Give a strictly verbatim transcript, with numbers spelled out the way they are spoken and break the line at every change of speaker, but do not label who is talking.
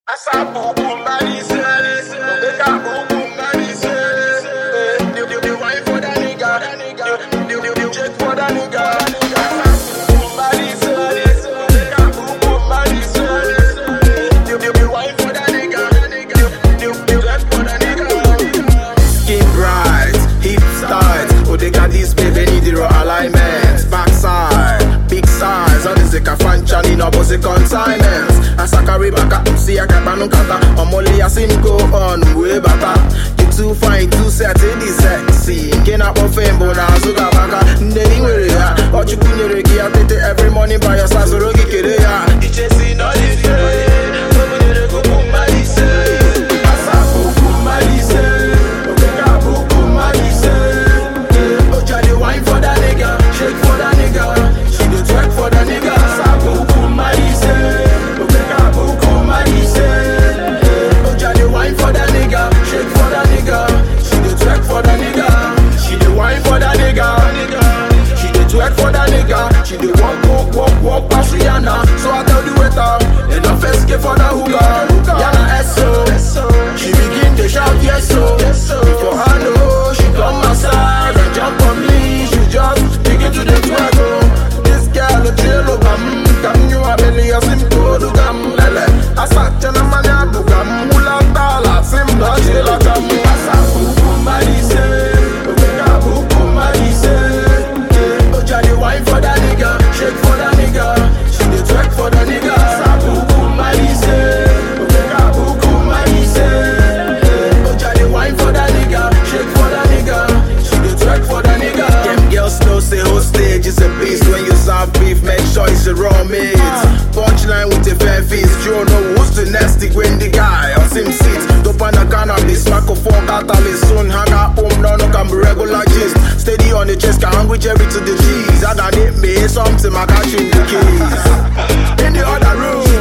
Asa bubu marise, Obeka bubu marise. The the the wine for that nigga, the the the the check for that nigga. Asa bubu marise, Obeka bubu marise. The the the wine for that nigga, the the the check for that nigga.
Skin bright, hips tight. Oh, they got this baby need the raw alignment. Backside, big size. All this they can find Johnny no bossy consignments. As I carry back up, see I got no kata. I'm only a sim go on way better. You too fine, too sexy, this sexy. Can't up on fame, but now so got back. Anyway, yeah. What you put your regi at it every morning by your side, so don't get it, yeah.
D J C no this yeah. Come on, you go boom marise. Asa bubu marise, Obeka bubu marise. Oh, Johnny wine for that nigga, shake for that nigga. She do twerk for that nigga. Asa bubu marise, Obeka bubu marise. Oh, Johnny wine for that nigga, shake for that nigga. She do twerk for that nigga. She do wine for that nigga. She do twerk for that nigga. She do walk, walk, walk, walk past Rihanna. So I tell the waiter, enough escape for the hookah. Yana S O. She begin to shout yes so. Before I know, she come my side and jump on me. She just begin to the twerk. Oh. This girl a trail of gum. Come you a belly a simple to gum. Lele, I sat in a man a bugam. Hula tala, sim da jela gum. Asa bubu marise, Obeka bubu marise. Oh, Johnny wine for that nigga, shake for that nigga. She dey twerk for that nigga. Asa bubu marise, Obeka bubu marise. Oh, Johnny wine for that nigga, shake for that nigga. She dey twerk for that nigga.
Them girls know say whole stage is a beast. When you serve beef, make sure it's a raw meat. Punchline with a fair feast. You know who's the nasty when the guy on sim seats. Dope on the cannabis, microphone catalyst. Soon hang out home, no no can be regular gist. Steady on the chest, can hang with Jerry to the G's. I done it me something, I catch in the keys. In the other room.